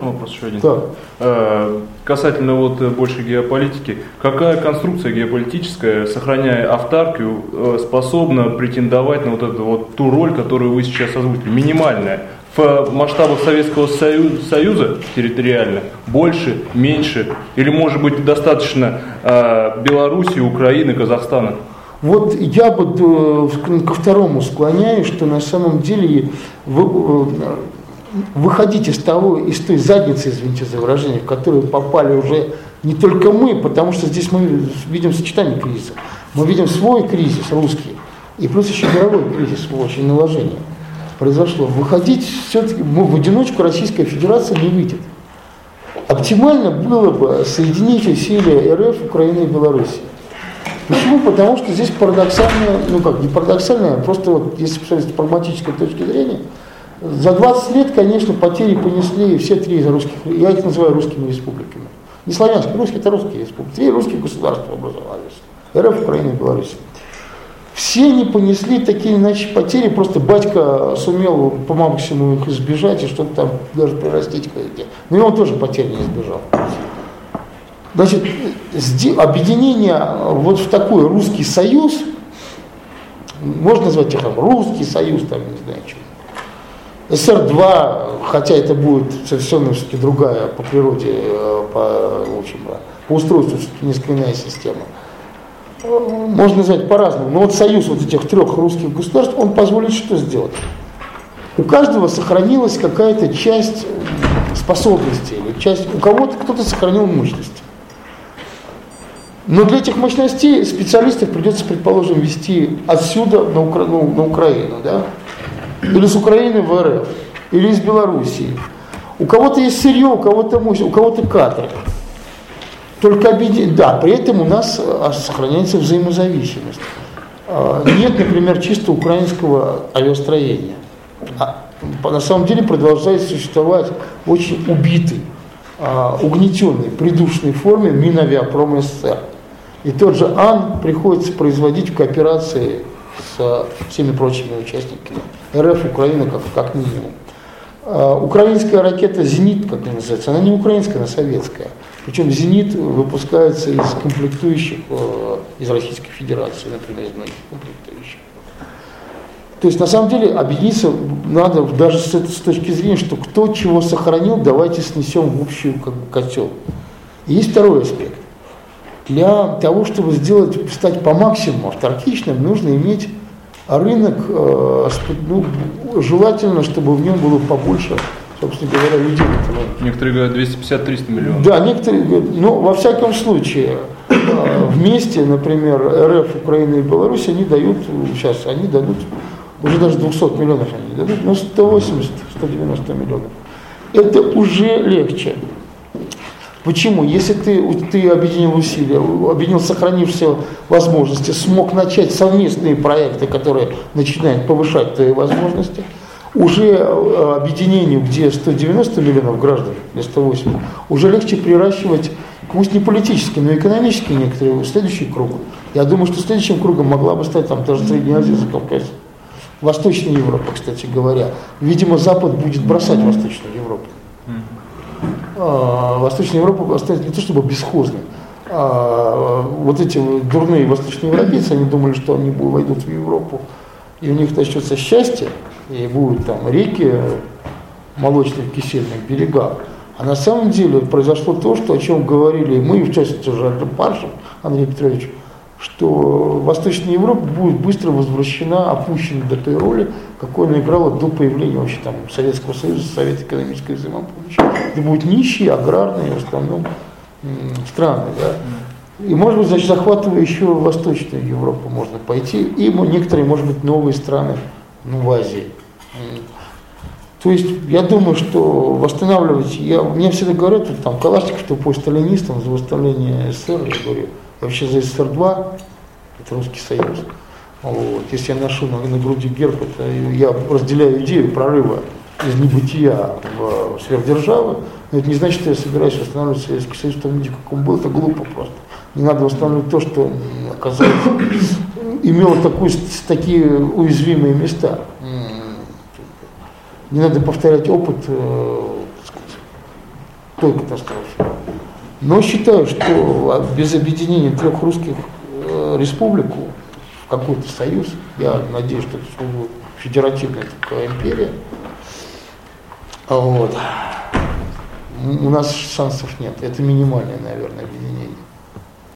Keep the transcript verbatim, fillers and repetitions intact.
Вопрос еще один. Да. Э, касательно вот больше геополитики, какая конструкция геополитическая, сохраняя автаркию, э, способна претендовать на вот эту вот ту роль, которую вы сейчас озвучили, минимальная? В масштабах Советского Союза, Союза территориально больше, меньше, или может быть достаточно э, Белоруссии, Украины, Казахстана? Вот я бы ко второму склоняюсь, что на самом деле вы, выходить из того, из той задницы, извините за выражение, в которую попали уже не только мы, потому что здесь мы видим сочетание кризисов. Мы видим свой кризис русский, и плюс еще мировой кризис, очень наложение произошло. Выходить все-таки мы в одиночку Российская Федерация не выйдет. Оптимально было бы соединить усилия РФ, Украины и Белоруссии. Почему? Потому что здесь парадоксально, ну как, не парадоксально, а просто вот, если посмотреть с прагматической точки зрения, за двадцать лет, конечно, потери понесли все три из русских, я их называю русскими республиками. Не славянские, русские, это русские республики. Три русских государства образовались. РФ, Украина и Беларусь. Все они понесли такие иначе потери, просто батька сумел по максимуму их избежать и что-то там даже прирастить кое-где. Но и он тоже потерь не избежал. Значит, объединение вот в такой русский союз, можно назвать их там русский союз, там не знаю чего. эс эр два, хотя это будет совершенно все-таки другая по природе, по, в общем, по устройству все-таки несколько иная система. Можно назвать по-разному. Но вот союз вот этих трех русских государств, он позволит что сделать? У каждого сохранилась какая-то часть способностей, или часть, у кого-то кто-то сохранил мощность. Но для этих мощностей специалистов придется, предположим, вести отсюда на, Укра... ну, на Украину, да? Или с Украины в РФ, или из Белоруссии. У кого-то есть сырье, у кого-то мощь, у кого-то кадры. Только объединение. Да, при этом у нас сохраняется взаимозависимость. Нет, например, чисто украинского авиастроения. А на самом деле продолжает существовать очень убитый, угнетенной, придушенной форме Минавиапром СССР. И тот же Ан приходится производить в кооперации с всеми прочими участниками. РФ, Украина как, как минимум. А, украинская ракета «Зенит», как она называется, она не украинская, она советская. Причем «Зенит» выпускается из комплектующих э, из Российской Федерации, например, из многих комплектующих. То есть, на самом деле, объединиться надо даже с, с точки зрения, что кто чего сохранил, давайте снесем в общую как бы, котел. И есть второй аспект. Для того, чтобы сделать, стать по максимуму автаркичным, нужно иметь рынок, э, ну, желательно, чтобы в нем было побольше, собственно говоря, людей. Некоторые говорят двести пятьдесят - триста миллионов. Да, некоторые говорят, но во всяком случае, э, вместе, например, РФ, Украина и Беларусь, они дают, сейчас они дадут, уже даже двести миллионов они дадут, но сто восемьдесят - сто девяносто миллионов. Это уже легче. Почему? Если ты, ты объединил усилия, объединил сохранившиеся возможности, смог начать совместные проекты, которые начинают повышать твои возможности, уже объединению, где сто девяносто миллионов граждан, или сто восемьдесят, уже легче приращивать, пусть не политически, но экономически некоторые, следующий круг. Я думаю, что следующим кругом могла бы стать там даже Средняя Азия, Закавказье, Восточная Европа, кстати говоря. Видимо, Запад будет бросать Восточную Европу. Восточная Европа останется не то чтобы бесхозной, а вот эти дурные восточноевропейцы, они думали, что они войдут в Европу, и у них начнется счастье, и будут там реки, молочных кисельных берегах. А на самом деле произошло то, что, о чем говорили мы, в частности, уже Паршев Андрей Петрович, что Восточная Европа будет быстро возвращена, опущена до той роли, какой она играла до появления вообще там Советского Союза, Совета экономической взаимопомощи. Это будут нищие, аграрные, в основном страны. Да? И, может быть, значит, захватывая еще Восточную Европу можно пойти, и некоторые, может быть, новые страны, ну, в Азии. То есть, я думаю, что восстанавливать, я, мне всегда говорят, вот, там, Калашников, что по сталинистам за восстановление СССР, я говорю, вообще за СССР два, это Русский Союз. Вот. Если я ношу на, на груди герб, это я разделяю идею прорыва из небытия в сверхдержавы, но это не значит, что я собираюсь восстанавливать Советский Союз в том виде, как он был, это глупо просто. Не надо восстанавливать то, что оказалось, имело такую, такие уязвимые места. Не надо повторять опыт, так сказать, той катастрофе. Но считаю, что без объединения трех русских э, республик в какой-то союз, я надеюсь, что это будет федеративная такая империя, вот, у нас шансов нет. Это минимальное, наверное, объединение.